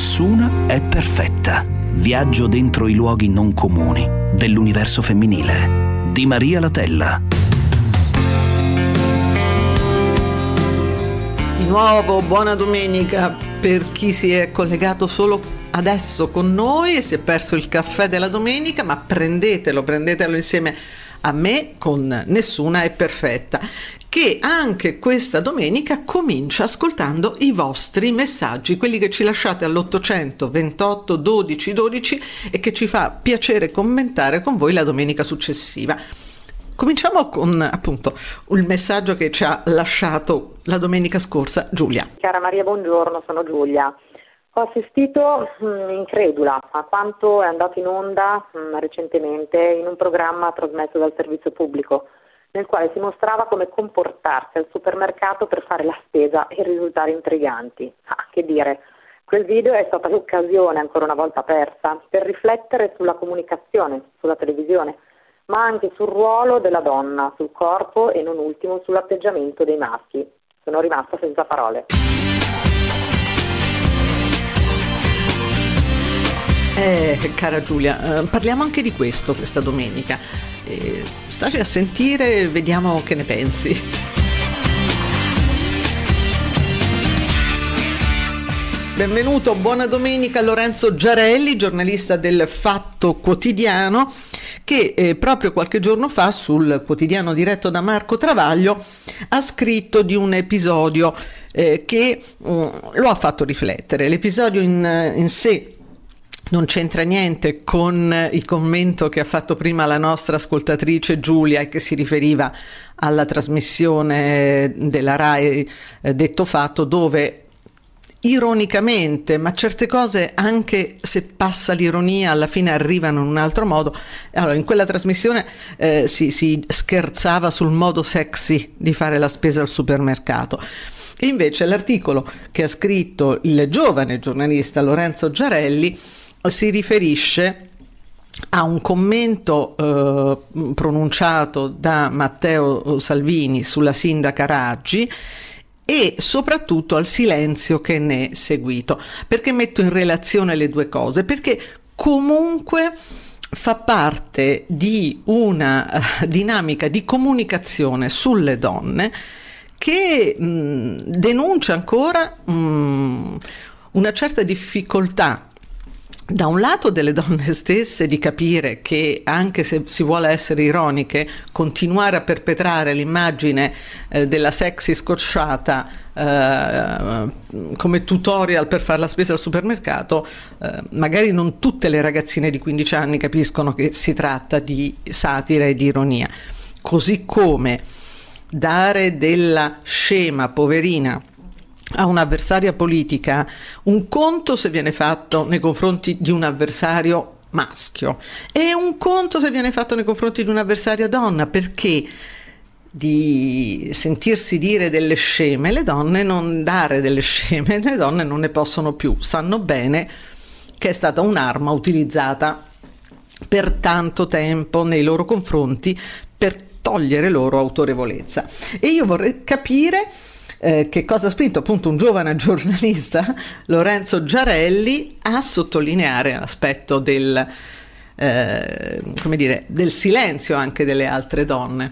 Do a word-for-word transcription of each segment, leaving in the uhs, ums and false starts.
Nessuna è perfetta. Viaggio dentro i luoghi non comuni dell'universo femminile di Maria Latella. Di nuovo buona domenica per chi si è collegato solo adesso con noi e si è perso il caffè della domenica, ma prendetelo, prendetelo insieme a me con Nessuna è perfetta, che anche questa domenica comincia ascoltando i vostri messaggi, quelli che ci lasciate all'ottocento ventotto dodici dodici e che ci fa piacere commentare con voi la domenica successiva. Cominciamo con appunto un messaggio che ci ha lasciato la domenica scorsa Giulia. Cara Maria, buongiorno, sono Giulia. Ho assistito mh, incredula a quanto è andato in onda mh, recentemente in un programma trasmesso dal servizio pubblico, nel quale si mostrava come comportarsi al supermercato per fare la spesa e risultare intriganti. Ah, che dire, quel video è stata l'occasione, ancora una volta persa, per riflettere sulla comunicazione, sulla televisione, ma anche sul ruolo della donna, sul corpo e non ultimo sull'atteggiamento dei maschi. Sono rimasta senza parole. Eh, cara Giulia, eh, parliamo anche di questo questa domenica. Eh, staci a sentire e vediamo che ne pensi. Benvenuto, buona domenica Lorenzo Giarelli, giornalista del Fatto Quotidiano, che eh, proprio qualche giorno fa sul quotidiano diretto da Marco Travaglio ha scritto di un episodio eh, che um, lo ha fatto riflettere. L'episodio in, in sé non c'entra niente con il commento che ha fatto prima la nostra ascoltatrice Giulia e che si riferiva alla trasmissione della RAI eh, Detto Fatto, dove ironicamente, ma certe cose, anche se passa l'ironia, alla fine arrivano in un altro modo. Allora, in quella trasmissione eh, si, si scherzava sul modo sexy di fare la spesa al supermercato. E invece l'articolo che ha scritto il giovane giornalista Lorenzo Giarelli si riferisce a un commento eh, pronunciato da Matteo Salvini sulla sindaca Raggi e soprattutto al silenzio che ne è seguito. Perché metto in relazione le due cose? Perché comunque fa parte di una uh, dinamica di comunicazione sulle donne che mh, denuncia ancora mh, una certa difficoltà da un lato delle donne stesse di capire che, anche se si vuole essere ironiche, continuare a perpetrare l'immagine eh, della sexy scocciata eh, come tutorial per fare la spesa al supermercato, eh, magari non tutte le ragazzine di quindici anni capiscono che si tratta di satira e di ironia. Così come dare della scema poverina a un'avversaria politica, un conto se viene fatto nei confronti di un avversario maschio e un conto se viene fatto nei confronti di un'avversaria donna, perché di sentirsi dire delle sceme le donne non dare delle sceme, le donne non ne possono più, sanno bene che è stata un'arma utilizzata per tanto tempo nei loro confronti per togliere loro autorevolezza. E io vorrei capire Eh, che cosa ha spinto appunto un giovane giornalista, Lorenzo Giarelli, a sottolineare l'aspetto del, eh, come dire, del silenzio anche delle altre donne.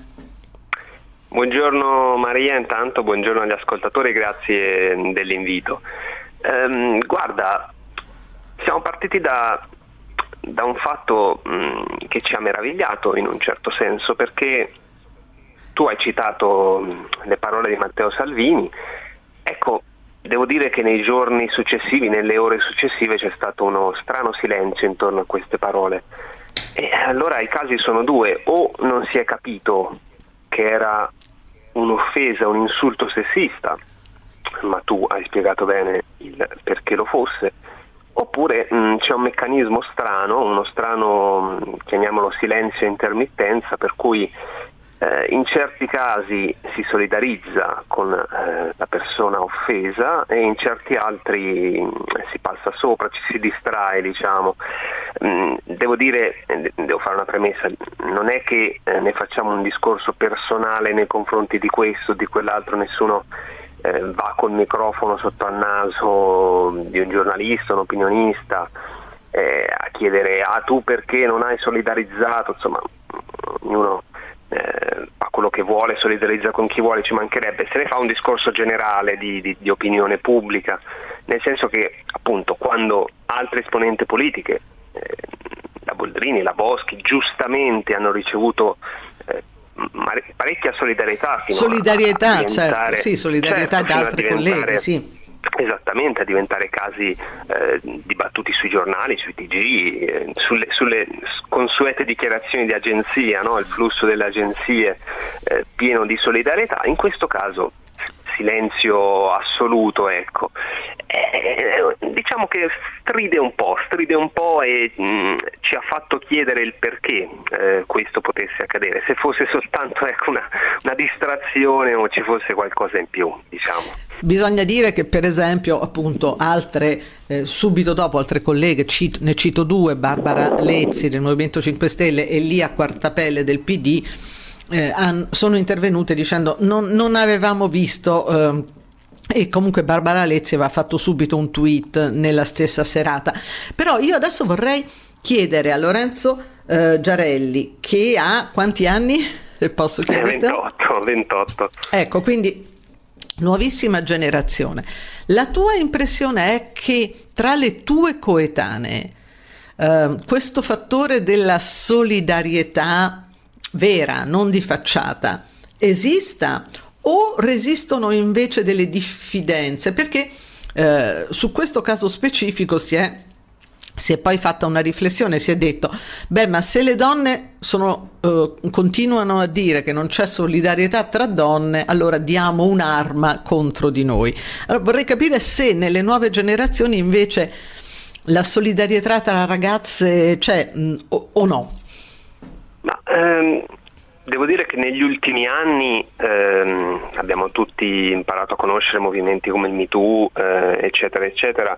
Buongiorno Maria, intanto buongiorno agli ascoltatori, grazie dell'invito. Ehm, guarda, siamo partiti da, da un fatto mh, che ci ha meravigliato in un certo senso, perché tu hai citato le parole di Matteo Salvini. Ecco, devo dire che nei giorni successivi, nelle ore successive, c'è stato uno strano silenzio intorno a queste parole. E allora i casi sono due: o non si è capito che era un'offesa, un insulto sessista, ma tu hai spiegato bene il perché lo fosse, oppure mh, c'è un meccanismo strano, uno strano, mh, chiamiamolo silenzio intermittenza, per cui Eh, in certi casi si solidarizza con eh, la persona offesa e in certi altri mh, si passa sopra, ci si distrae, diciamo. Mh, devo dire, eh, devo fare una premessa, non è che eh, ne facciamo un discorso personale nei confronti di questo o di quell'altro, nessuno eh, va col microfono sotto al naso di un giornalista, un opinionista, eh, a chiedere ah tu perché non hai solidarizzato, insomma ognuno eh, fa quello che vuole, solidarizza con chi vuole, ci mancherebbe, se ne fa un discorso generale di, di, di opinione pubblica, nel senso che appunto quando altre esponenti politiche, eh, la Boldrini, la Boschi, giustamente hanno ricevuto eh, parecchia solidarietà fino solidarietà, a, a certo, sì, solidarietà certo, da altri colleghi, sì. Esattamente, a diventare casi eh, dibattuti sui giornali, sui T G, eh, sulle, sulle consuete dichiarazioni di agenzia, no? Il flusso delle agenzie eh, pieno di solidarietà. In questo caso silenzio assoluto, ecco. Eh, diciamo che stride un po', stride un po' e mh, ci ha fatto chiedere il perché eh, questo potesse accadere, se fosse soltanto ecco, una, una distrazione o ci fosse qualcosa in più, diciamo. Bisogna dire che per esempio appunto altre eh, subito dopo altre colleghe, cito, ne cito due, Barbara Lezzi del Movimento cinque Stelle e Lia Quartapelle del P D, eh, han, sono intervenute dicendo non, non avevamo visto eh, e comunque Barbara Lezzi aveva fatto subito un tweet nella stessa serata. Però io adesso vorrei chiedere a Lorenzo eh, Giarelli, che ha quanti anni? Se posso chiederti? ventotto, ventotto. Ecco, quindi nuovissima generazione. La tua impressione è che tra le tue coetanee eh, questo fattore della solidarietà vera, non di facciata, esista o resistono invece delle diffidenze? Perché eh, su questo caso specifico si è Si è poi fatta una riflessione, si è detto, beh, ma se le donne sono, eh, continuano a dire che non c'è solidarietà tra donne, allora diamo un'arma contro di noi. Allora, vorrei capire se nelle nuove generazioni invece la solidarietà tra ragazze c'è mh, o, o no. Ma ehm, devo dire che negli ultimi anni ehm, abbiamo tutti imparato a conoscere movimenti come il Me Too, eh, eccetera, eccetera.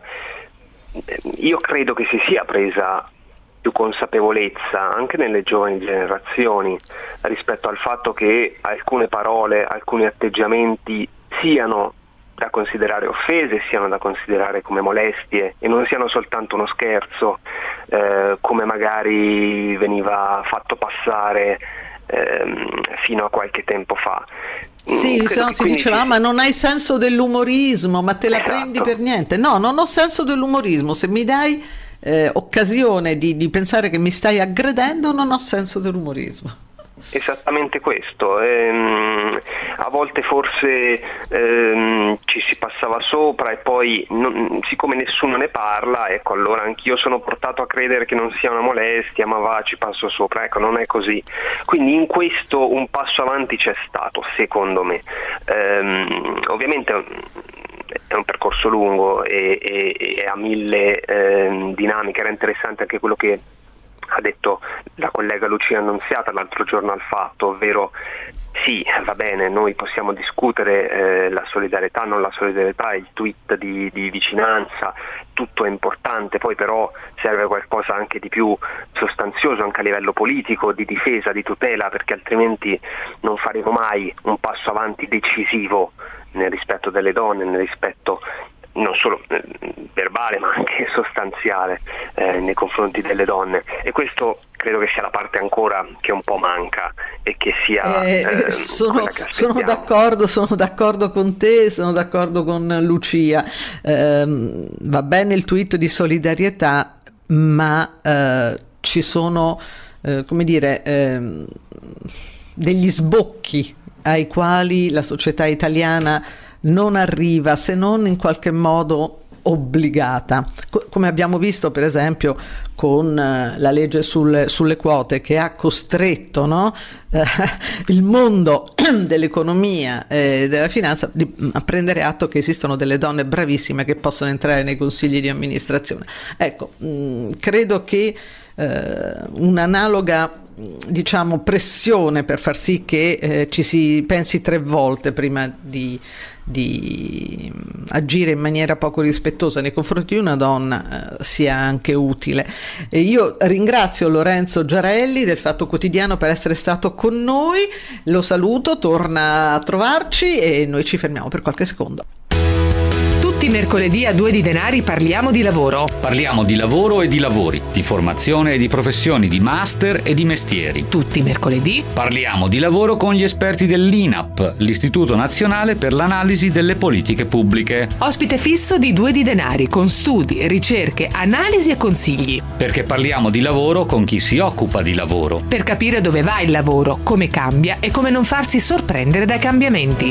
Io credo che si sia presa più consapevolezza anche nelle giovani generazioni rispetto al fatto che alcune parole, alcuni atteggiamenti siano da considerare offese, siano da considerare come molestie e non siano soltanto uno scherzo, eh, come magari veniva fatto passare ehm, fino a qualche tempo fa. Sì, se no si diceva, ah, ma non hai senso dell'umorismo, ma te la esatto. prendi per niente. No, non ho senso dell'umorismo, se mi dai eh, occasione di, di pensare che mi stai aggredendo, non ho senso dell'umorismo. Esattamente questo, ehm, a volte forse ehm, ci si passava sopra e poi non, siccome nessuno ne parla, ecco, allora anch'io sono portato a credere che non sia una molestia, ma va, ci passo sopra, ecco, non è così. Quindi in questo un passo avanti c'è stato, secondo me. Ehm, ovviamente è un percorso lungo e, e, e ha mille ehm, dinamiche. Era interessante anche quello che ha detto la collega Lucia Annunziata l'altro giorno al Fatto, ovvero sì, va bene, noi possiamo discutere eh, la solidarietà, non la solidarietà, il tweet di, di vicinanza, tutto è importante, poi però serve qualcosa anche di più sostanzioso anche a livello politico, di difesa, di tutela, perché altrimenti non faremo mai un passo avanti decisivo nel rispetto delle donne, nel rispetto non solo eh, verbale ma anche sostanziale eh, nei confronti delle donne, e questo credo che sia la parte ancora che un po' manca e che sia eh, eh, sono, che sono d'accordo sono d'accordo con te, sono d'accordo con Lucia, eh, va bene il tweet di solidarietà, ma eh, ci sono eh, come dire eh, degli sbocchi ai quali la società italiana non arriva, se non in qualche modo obbligata, Co- come abbiamo visto per esempio con eh, la legge sul, sulle quote, che ha costretto, no? eh, il mondo dell'economia e della finanza di, a prendere atto che esistono delle donne bravissime che possono entrare nei consigli di amministrazione. Ecco, mh, credo che eh, un'analoga diciamo pressione per far sì che eh, ci si pensi tre volte prima di, di agire in maniera poco rispettosa nei confronti di una donna eh, sia anche utile. E io ringrazio Lorenzo Giarelli del Fatto Quotidiano per essere stato con noi, lo saluto, torna a trovarci e noi ci fermiamo per qualche secondo. Tutti i mercoledì a Due di Denari parliamo di lavoro. Parliamo di lavoro e di lavori, di formazione e di professioni, di master e di mestieri. Tutti i mercoledì parliamo di lavoro con gli esperti dell'I N A P, l'Istituto Nazionale per l'Analisi delle Politiche Pubbliche. Ospite fisso di Due di Denari, con studi, ricerche, analisi e consigli. Perché parliamo di lavoro con chi si occupa di lavoro. Per capire dove va il lavoro, come cambia e come non farsi sorprendere dai cambiamenti.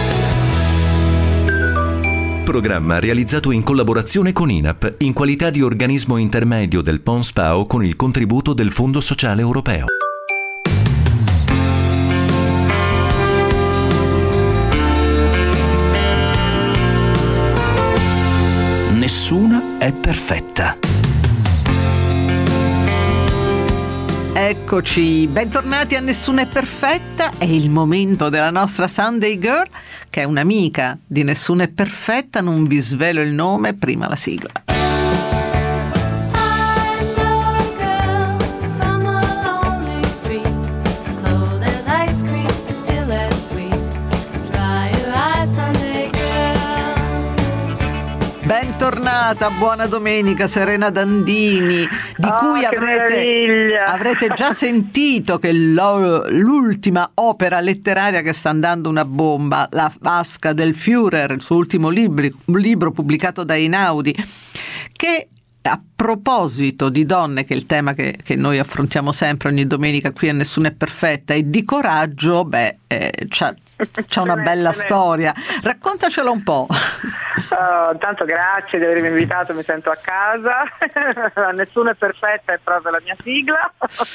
Programma realizzato in collaborazione con I N A P in qualità di organismo intermedio del P O N S P A O con il contributo del Fondo Sociale Europeo. Nessuna è perfetta. Eccoci, bentornati a Nessuna è perfetta, è il momento della nostra Sunday Girl, che è un'amica di Nessuna è perfetta, non vi svelo il nome, prima la sigla. Bentornata, buona domenica Serena Dandini, di oh, cui avrete, avrete già sentito che l'ultima opera letteraria che sta andando una bomba, La vasca del Führer, il suo ultimo libro, libro pubblicato da Einaudi, che a proposito di donne, che è il tema che, che noi affrontiamo sempre ogni domenica qui a Nessuna è perfetta, e di coraggio, beh, eh, c'ha, c'ha una bella storia. Raccontacelo un po'. Oh, intanto grazie di avermi invitato, mi sento a casa. Nessuna è perfetta è proprio la mia sigla.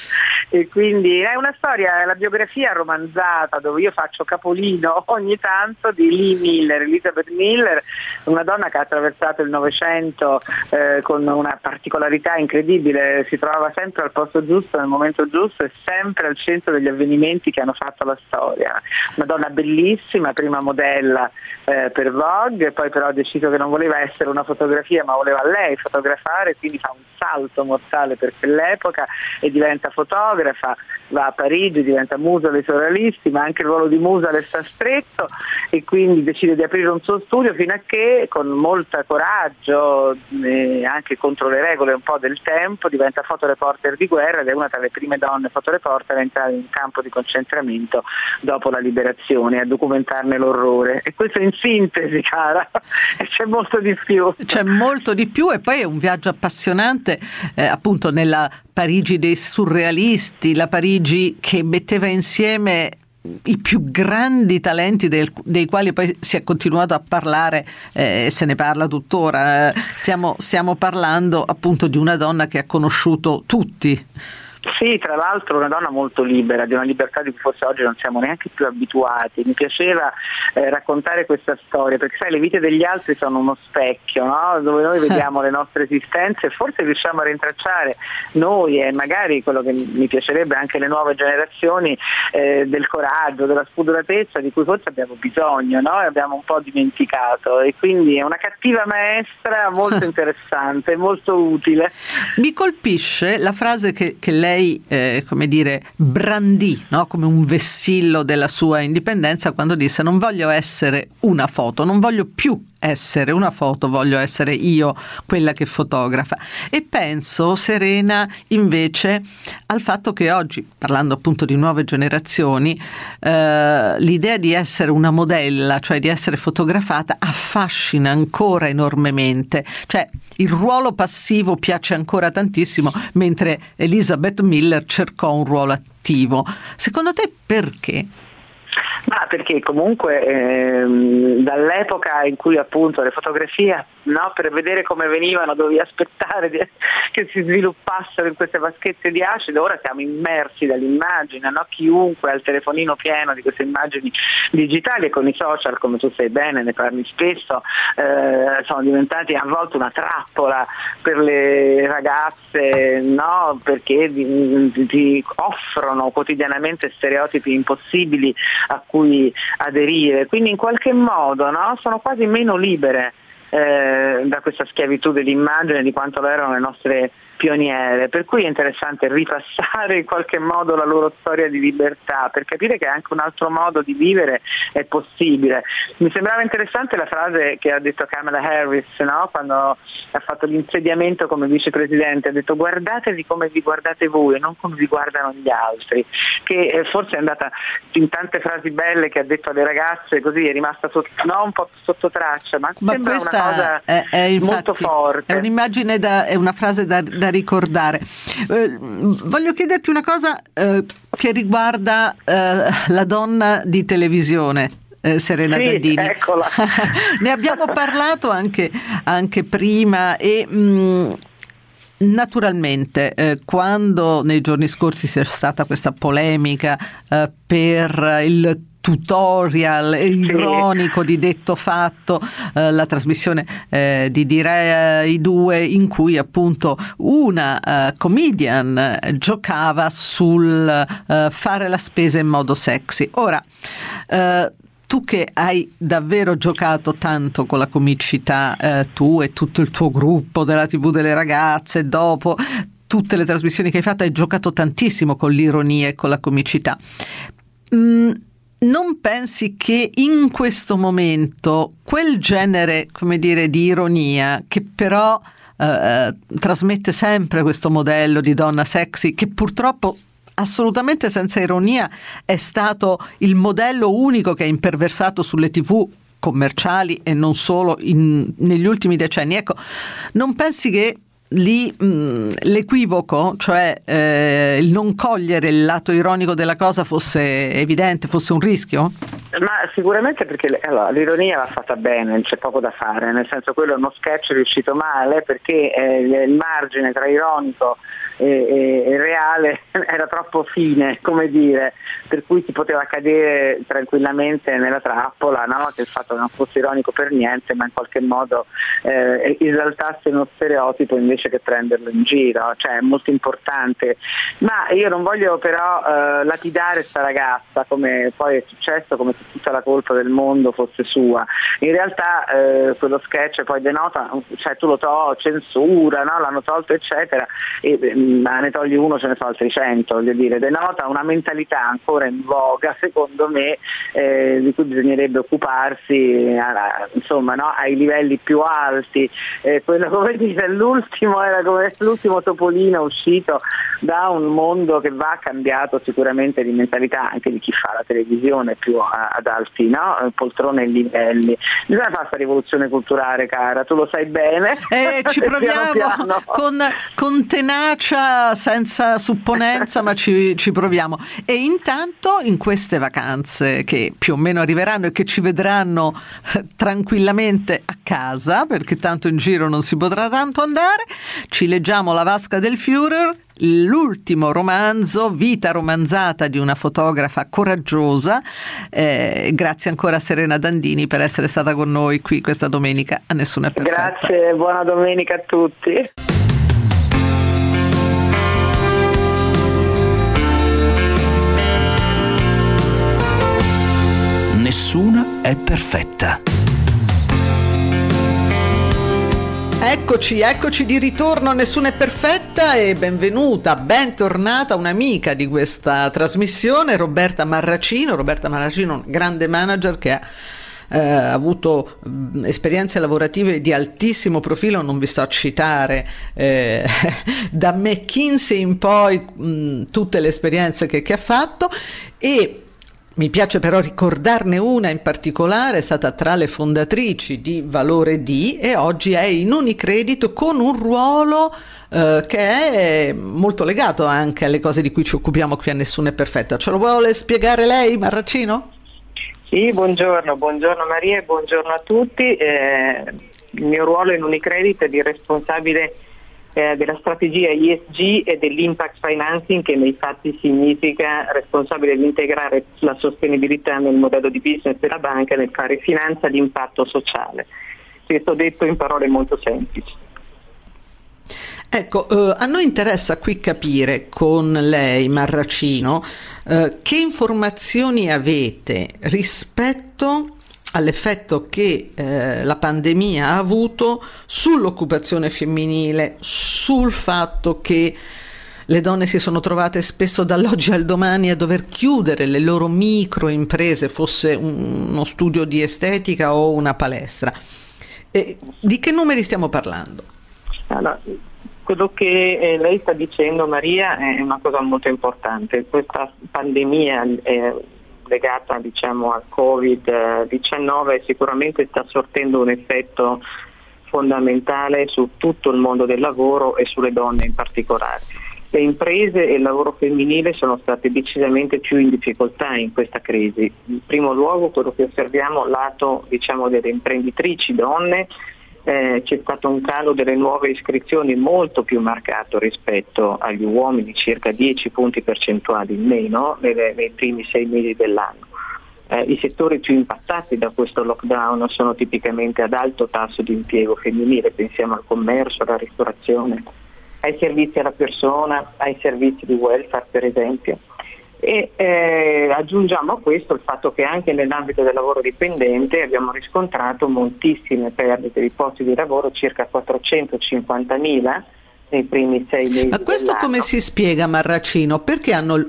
E quindi è una storia, è la biografia romanzata dove io faccio capolino ogni tanto di Lee Miller, Elizabeth Miller, una donna che ha attraversato il Novecento eh, con una particolarità incredibile, si trovava sempre al posto giusto, nel momento giusto e sempre al centro degli avvenimenti che hanno fatto la storia. Una donna bellissima, prima modella eh, per Vogue, poi però ha deciso che non voleva essere una fotografia ma voleva lei fotografare, quindi fa un salto mortale per quell'epoca e diventa fotografa, va a Parigi, diventa musa dei surrealisti, ma anche il ruolo di musa le sta stretto e quindi decide di aprire un suo studio fino a che con molto coraggio e anche contro le regole un po' del tempo diventa fotoreporter di guerra ed è una tra le prime donne fotoreporter a entrare in campo di concentramento dopo la liberazione, a documentarne l'orrore. E questo in sintesi, cara, e c'è molto di più. C'è molto di più e poi è un viaggio appassionante eh, appunto nella Parigi dei surrealisti, la Parigi che metteva insieme i più grandi talenti del, dei quali poi si è continuato a parlare e eh, se ne parla tuttora. Eh, stiamo, stiamo parlando appunto di una donna che ha conosciuto tutti. Sì, tra l'altro una donna molto libera, di una libertà di cui forse oggi non siamo neanche più abituati. Mi piaceva eh, raccontare questa storia perché sai, le vite degli altri sono uno specchio, no? Dove noi vediamo le nostre esistenze e forse riusciamo a rintracciare noi e magari quello che mi piacerebbe anche le nuove generazioni eh, del coraggio, della spudoratezza di cui forse abbiamo bisogno, no? E abbiamo un po' dimenticato e quindi è una cattiva maestra molto interessante, molto utile. Mi colpisce la frase che, che lei Eh, come dire, brandì, no? Come un vessillo della sua indipendenza quando disse: non voglio essere una foto, non voglio più essere una foto, voglio essere io quella che fotografa. E penso, Serena, invece al fatto che oggi, parlando appunto di nuove generazioni, eh, l'idea di essere una modella, cioè di essere fotografata, affascina ancora enormemente, cioè il ruolo passivo piace ancora tantissimo, mentre Elizabeth Miller cercò un ruolo attivo. Secondo te perché? Ma perché comunque ehm, dall'epoca in cui appunto le fotografie, no, per vedere come venivano dovevi aspettare di, che si sviluppassero in queste vaschette di acido, ora siamo immersi dall'immagine, no? Chiunque ha il telefonino pieno di queste immagini digitali, e con i social, come tu sai bene, ne parli spesso, eh, sono diventati a volte una trappola per le ragazze, no? Perché ti, ti offrono quotidianamente stereotipi impossibili a cui aderire, quindi in qualche modo, no? Sono quasi meno libere eh, da questa schiavitù dell'immagine di quanto lo erano le nostre pioniere, per cui è interessante ripassare in qualche modo la loro storia di libertà per capire che anche un altro modo di vivere è possibile. Mi sembrava interessante la frase che ha detto Kamala Harris, no? Quando ha fatto l'insediamento come vicepresidente, ha detto guardatevi come vi guardate voi e non come vi guardano gli altri, che forse è andata in tante frasi belle che ha detto alle ragazze, così è rimasta sotto, no, un po' sotto traccia, ma, ma sembra una cosa è, è infatti, molto forte. È un'immagine, da, è una frase da, da ricordare. Eh, voglio chiederti una cosa eh, che riguarda eh, la donna di televisione. Eh, Serena sì, Dandini. Eccola. Ne abbiamo parlato anche, anche prima e mh, naturalmente eh, quando nei giorni scorsi c'è stata questa polemica eh, per il tutorial ironico di Detto Fatto, eh, la trasmissione eh, di Direi due, in cui appunto una uh, comedian giocava sul uh, fare la spesa in modo sexy. Ora uh, tu che hai davvero giocato tanto con la comicità, eh, tu e tutto il tuo gruppo della tivù delle ragazze, dopo tutte le trasmissioni che hai fatto, hai giocato tantissimo con l'ironia e con la comicità. Mm, non pensi che in questo momento quel genere, come dire, di ironia, che però eh, trasmette sempre questo modello di donna sexy, che purtroppo assolutamente senza ironia è stato il modello unico che ha imperversato sulle tivù commerciali e non solo in, negli ultimi decenni, ecco, non pensi che lì mh, l'equivoco, cioè eh, il non cogliere il lato ironico della cosa fosse evidente, fosse un rischio? Ma sicuramente, perché allora, l'ironia va fatta bene, c'è poco da fare, nel senso, quello è uno sketch riuscito male perché eh, il margine tra ironico e, e, e reale era troppo fine, come dire, per cui si poteva cadere tranquillamente nella trappola, no? Che il fatto che non fosse ironico per niente, ma in qualche modo eh, esaltasse uno stereotipo invece che prenderlo in giro, cioè è molto importante. Ma io non voglio però eh, lapidare sta ragazza, come poi è successo, come se tutta la colpa del mondo fosse sua. In realtà eh, quello sketch poi denota, cioè tu lo to, censura, no? L'hanno tolto eccetera, e ma ne togli uno, ce ne sono altri cento, voglio dire, denota una mentalità ancora in voga, secondo me, eh, di cui bisognerebbe occuparsi, a, insomma, no? Ai livelli più alti. Eh, quello, come dire, l'ultimo era come l'ultimo topolino uscito da un mondo che va cambiato sicuramente di mentalità, anche di chi fa la televisione più a, ad alti, no? Poltrone e livelli. Bisogna fare questa rivoluzione culturale, cara, tu lo sai bene. Eh, ci proviamo piano, piano. Con, con tenacia, senza supponenza, ma ci, ci proviamo. E intanto in queste vacanze che più o meno arriveranno e che ci vedranno eh, tranquillamente a casa, perché tanto in giro non si potrà tanto andare, ci leggiamo La vasca del Führer, l'ultimo romanzo, vita romanzata di una fotografa coraggiosa. Eh, grazie ancora a Serena Dandini per essere stata con noi qui questa domenica a Nessuno è perfetta. Grazie, buona domenica a tutti. Nessuna è perfetta. Eccoci, eccoci di ritorno, Nessuna è perfetta, e benvenuta, bentornata un'amica di questa trasmissione, Roberta Marracino. Roberta Marracino, grande manager che ha eh, avuto mh, esperienze lavorative di altissimo profilo, non vi sto a citare eh, da McKinsey in poi mh, tutte le esperienze che, che ha fatto, e mi piace però ricordarne una in particolare. È stata tra le fondatrici di Valore D e oggi è in Unicredit con un ruolo eh, che è molto legato anche alle cose di cui ci occupiamo qui a Nessuno è perfetta. Ce lo vuole spiegare lei, Marracino? Sì, buongiorno, buongiorno Maria e buongiorno a tutti. Eh, il mio ruolo in Unicredit è di responsabile eh, della strategia E S G e dell'impact financing, che nei fatti significa responsabile di integrare la sostenibilità nel modello di business della banca e nel fare finanza di impatto sociale. Questo detto in parole molto semplici. Ecco, eh, a noi interessa qui capire con lei, Marracino, eh, che informazioni avete rispetto all'effetto che eh, la pandemia ha avuto sull'occupazione femminile, sul fatto che le donne si sono trovate spesso dall'oggi al domani a dover chiudere le loro microimprese, fosse un, uno studio di estetica o una palestra. E di che numeri stiamo parlando? Allora, quello che eh, lei sta dicendo, Maria, è una cosa molto importante. Questa pandemia eh, legata, diciamo, al covid diciannove sicuramente sta sortendo un effetto fondamentale su tutto il mondo del lavoro e sulle donne in particolare. Le imprese e il lavoro femminile sono state decisamente più in difficoltà in questa crisi. In primo luogo quello che osserviamo lato, diciamo, delle imprenditrici donne, eh, c'è stato un calo delle nuove iscrizioni molto più marcato rispetto agli uomini, circa dieci punti percentuali in meno nei, nei primi sei mesi dell'anno. Eh, I settori più impattati da questo lockdown sono tipicamente ad alto tasso di impiego femminile, pensiamo al commercio, alla ristorazione, ai servizi alla persona, ai servizi di welfare per esempio. E eh, aggiungiamo a questo il fatto che anche nell'ambito del lavoro dipendente abbiamo riscontrato moltissime perdite di posti di lavoro, circa quattrocentocinquantamila nei primi sei mesi. Ma questo dell'anno. Come si spiega, Marracino? Perché hanno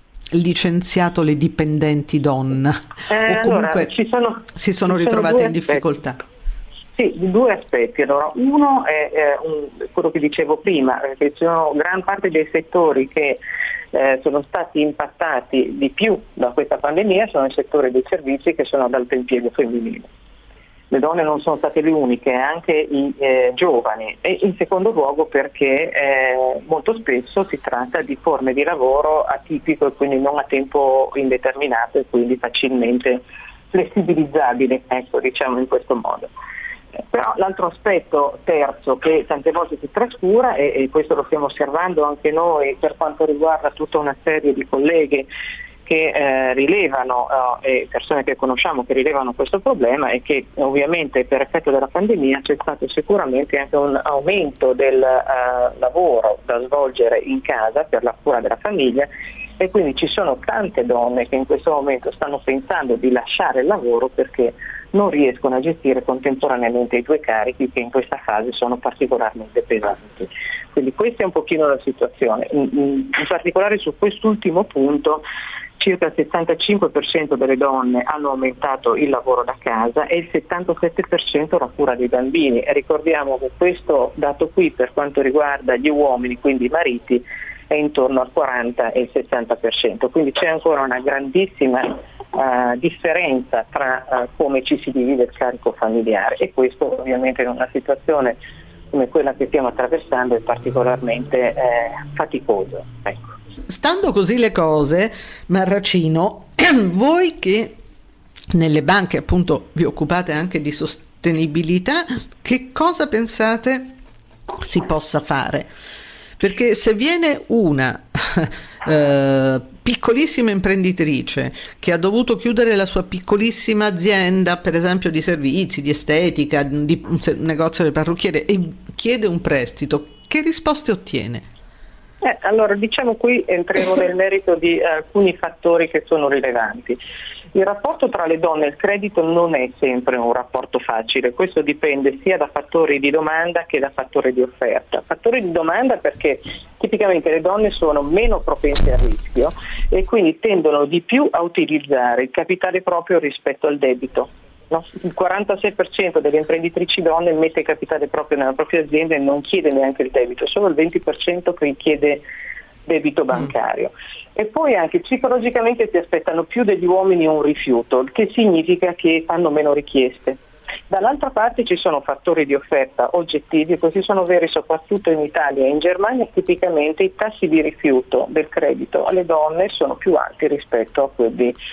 licenziato le dipendenti donna? Eh, o comunque allora, ci sono, si sono ci ritrovate sono in difficoltà? Sì, di due aspetti. Allora, uno è eh, un, quello che dicevo prima, eh, che ci sono gran parte dei settori che eh, sono stati impattati di più da questa pandemia, sono i settori dei servizi che sono ad alto impiego femminile. Le donne non sono state le uniche, anche i eh, giovani, e in secondo luogo perché eh, molto spesso si tratta di forme di lavoro atipico e quindi non a tempo indeterminato e quindi facilmente flessibilizzabili, ecco, diciamo in questo modo. Però l'altro aspetto terzo che tante volte si trascura, e, e questo lo stiamo osservando anche noi per quanto riguarda tutta una serie di colleghe che eh, rilevano eh, e persone che conosciamo che rilevano questo problema, è che ovviamente per effetto della pandemia c'è stato sicuramente anche un aumento del eh, lavoro da svolgere in casa per la cura della famiglia, e quindi ci sono tante donne che in questo momento stanno pensando di lasciare il lavoro perché non riescono a gestire contemporaneamente i due carichi che in questa fase sono particolarmente pesanti. Quindi questa è un pochino la situazione. In, in particolare su quest'ultimo punto circa il settantacinque per cento delle donne hanno aumentato il lavoro da casa e il settantasette per cento la cura dei bambini, e ricordiamo che questo dato qui per quanto riguarda gli uomini, quindi i mariti, è intorno al quaranta e il sessanta per cento, quindi c'è ancora una grandissima uh, differenza tra uh, come ci si divide il carico familiare, e questo ovviamente in una situazione come quella che stiamo attraversando è particolarmente eh, faticoso. Ecco. Stando così le cose, Marracino, voi che nelle banche appunto vi occupate anche di sostenibilità, che cosa pensate si possa fare? Perché se viene una eh, piccolissima imprenditrice che ha dovuto chiudere la sua piccolissima azienda, per esempio di servizi, di estetica, di un negozio di parrucchiere, e chiede un prestito, che risposte ottiene? Eh, allora, diciamo qui entriamo nel merito di alcuni fattori che sono rilevanti. Il rapporto tra le donne e il credito non è sempre un rapporto facile, questo dipende sia da fattori di domanda che da fattori di offerta. Fattori di domanda perché tipicamente le donne sono meno propense al rischio e quindi tendono di più a utilizzare il capitale proprio rispetto al debito. No? Il quarantasei per cento delle imprenditrici donne mette capitale proprio nella propria azienda e non chiede neanche il debito, solo il venti per cento che chiede debito bancario. Mm. E poi anche psicologicamente si aspettano più degli uomini un rifiuto, il che significa che fanno meno richieste. Dall'altra parte ci sono fattori di offerta oggettivi, e questi sono veri soprattutto in Italia e in Germania. Tipicamente i tassi di rifiuto del credito alle donne sono più alti rispetto a quelli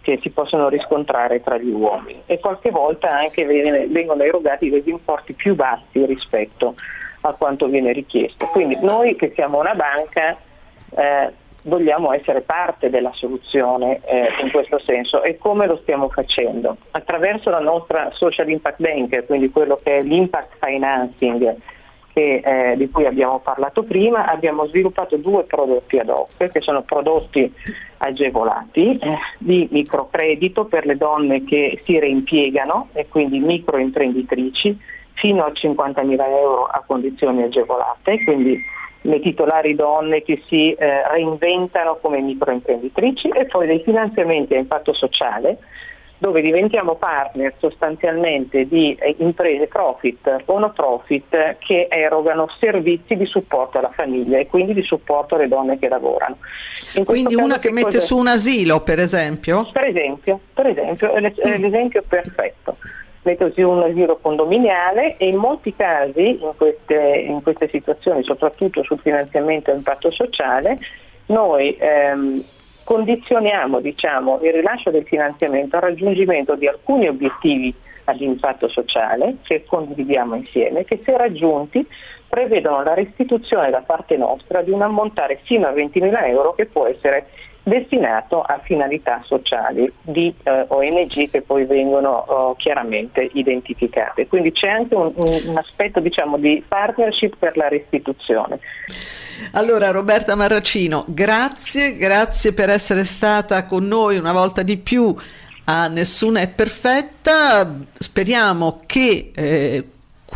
che si possono riscontrare tra gli uomini, e qualche volta anche viene, vengono erogati degli importi più bassi rispetto a quanto viene richiesto. Quindi noi che siamo una banca eh, vogliamo essere parte della soluzione eh, in questo senso. E come lo stiamo facendo? Attraverso la nostra Social Impact Bank, quindi quello che è l'impact financing che, eh, di cui abbiamo parlato prima. Abbiamo sviluppato due prodotti ad hoc, che sono prodotti agevolati eh, di microcredito per le donne che si reimpiegano, e quindi microimprenditrici, fino a cinquantamila euro a condizioni agevolate, quindi le titolari donne che si eh, reinventano come microimprenditrici, e poi dei finanziamenti a impatto sociale, dove diventiamo partner sostanzialmente di eh, imprese profit o no profit che erogano servizi di supporto alla famiglia e quindi di supporto alle donne che lavorano. In quindi una che, che mette su un asilo, per esempio? Per esempio, per esempio è l'esempio perfetto. Mette su un asilo condominiale, e in molti casi, in queste, in queste situazioni, soprattutto sul finanziamento a impatto sociale, noi ehm, condizioniamo diciamo, il rilascio del finanziamento al raggiungimento di alcuni obiettivi ad impatto sociale che condividiamo insieme, che se raggiunti prevedono la restituzione da parte nostra di un ammontare fino a ventimila euro, che può essere destinato a finalità sociali di eh, O N G che poi vengono oh, chiaramente identificate. Quindi c'è anche un, un aspetto diciamo di partnership per la restituzione. Allora, Roberta Marracino, grazie, grazie per essere stata con noi una volta di più a Nessuna è perfetta. Speriamo che eh,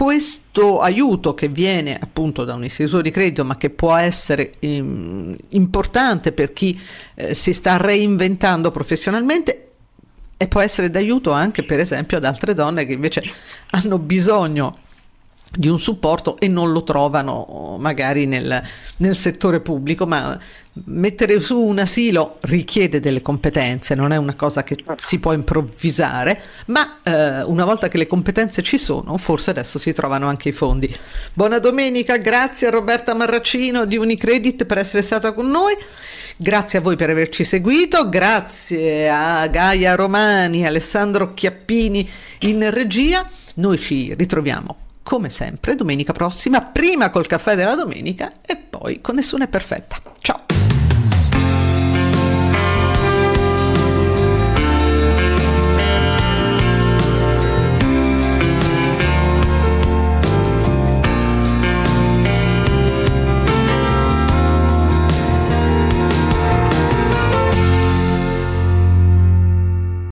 questo aiuto che viene appunto da un istituto di credito, ma che può essere um, importante per chi eh, si sta reinventando professionalmente, e può essere d'aiuto anche per esempio ad altre donne che invece hanno bisogno di un supporto e non lo trovano magari nel, nel settore pubblico. Ma mettere su un asilo richiede delle competenze, non è una cosa che si può improvvisare, ma eh, una volta che le competenze ci sono, forse adesso si trovano anche i fondi. Buona domenica, grazie a Roberta Marracino di Unicredit per essere stata con noi, grazie a voi per averci seguito, grazie a Gaia Romani e Alessandro Chiappini in regia. Noi ci ritroviamo come sempre domenica prossima, prima col caffè della domenica e poi con Nessuna è perfetta.